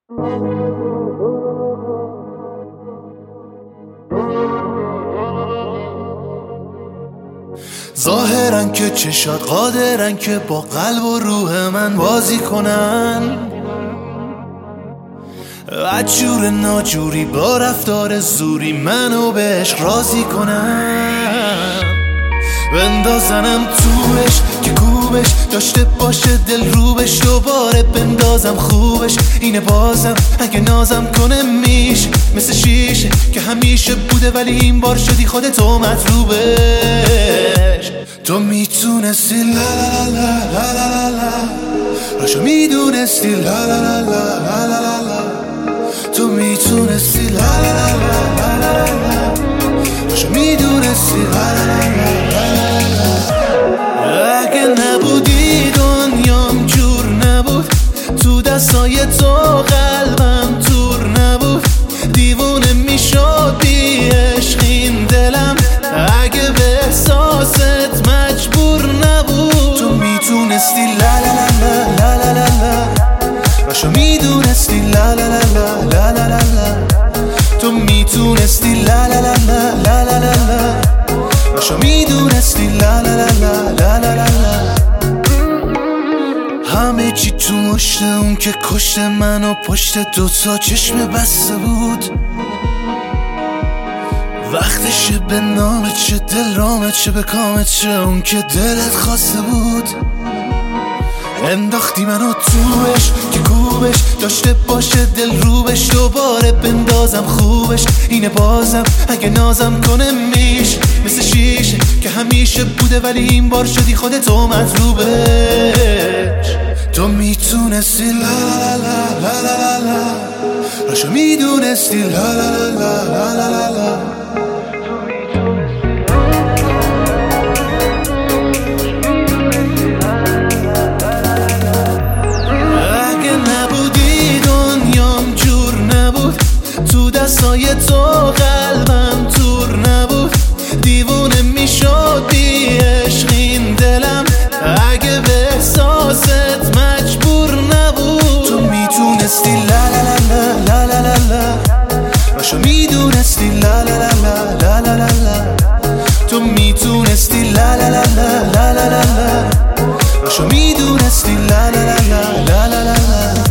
ظاهرن که چشات قادرن که با قلب و روح من بازی کنن، عجور ناجوری با رفتار زوری منو به عشق راضی کنن. بندازنم توش که کوبش داشته باشه دل روبش، دوباره بندازم خوبش اینه بازم اگه نازم کنه میشه مثل شیشه که همیشه بوده ولی این بار شدی خودتو مطلوبش. تو میتونستی لا لا لا لا لا لا، راشو میدونستی لا لا لا لا لا لا، تو میتونستی لا لا لا لا لا، راشو میدونستی لا لا لا لا. اگه نبودی دنیام جور نبود، تو دستای تو قلبم تور نبود، دیوونه میشد بی عشق این دلم اگه به احساست مجبور نبود. تو میتونستی لا لا لا لا لا لا لا، راشو میدونستی لا لا لا لا لا لا لا، تو میتونستی لا لا لا لا لا لا لا، راشو میدونستی لا لا لا لا لا لا لا. همه چی تو مشت اون که کشت منو پشت دوتا چشم بسته بود، وقتشه به نامت چه دل رامت چه به کامت چه اون که دلت خواسته بود. انداختی منو توش که کوبش داشته باشه دل روبش، دوباره بندازم خوبش اینه بازم اگه نازم کنه میشه مثل شیشه که همیشه بوده ولی این بار شدی خودتو مطلوبش. تو میتونستی لا لا لا لا لا لا، راشو میدونستی لا لا لا لا لا لا. تو دستای تو قلبم تور نبود، دیوونه میشد بی عشق این دلم اگه به احساست مجبور نبود. تو میتونستی لا لا لا لا لا لا لا، راشو میدونستی لا لا لا لا لا لا لا، تو میتونستی لا لا لا لا لا لا لا، راشو میدونستی لا لا لا لا لا لا لا.